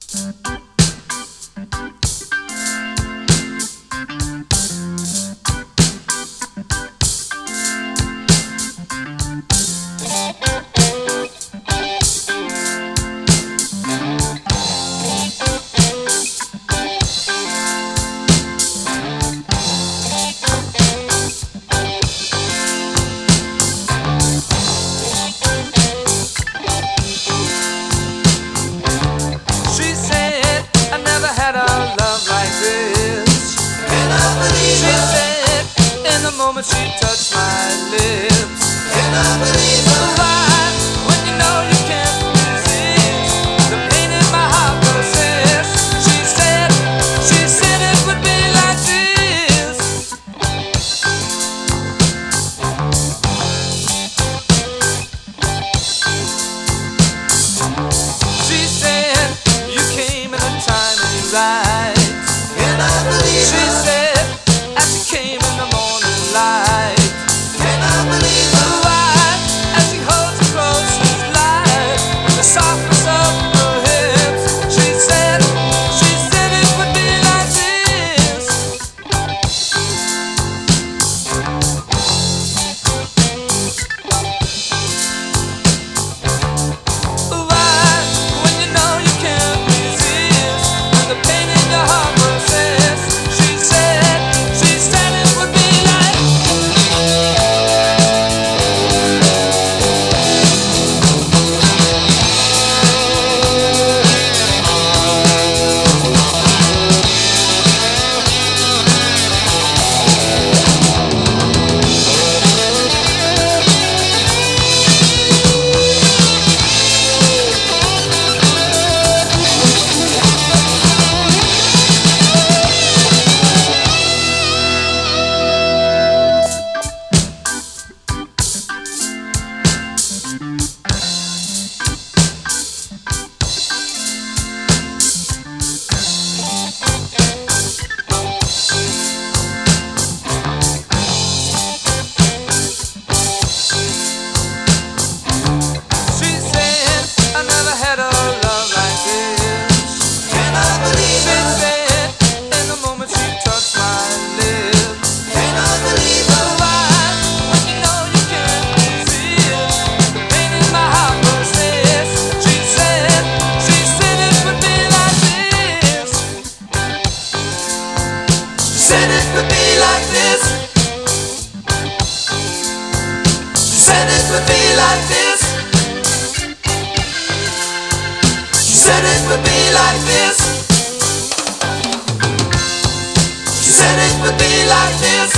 She said, I never had a love like this. Can I believe She her? said, in the moment she touched my lips. Can I believe her? Why, when you know you can't resist the pain in my heart persists. She said it would be like this. She said you came in a timely right. Can I believe She her? said as she came in the morning light. Can I believe her? Why, as she holds you close, she's light with the softness of her hips. She said it would be like this. Why, when you know you can't resist, when the pain in your heart persists. She said it would be like. She said, I never had a love like this. Can I believe She her? said, in the moment she touched my lips. Can I believe her? Why, when you know you can't resist the pain in my heart persists. She said it would be like this. She said it would be like this. She said it would be like this. She said it would be like this. She said it would be like this.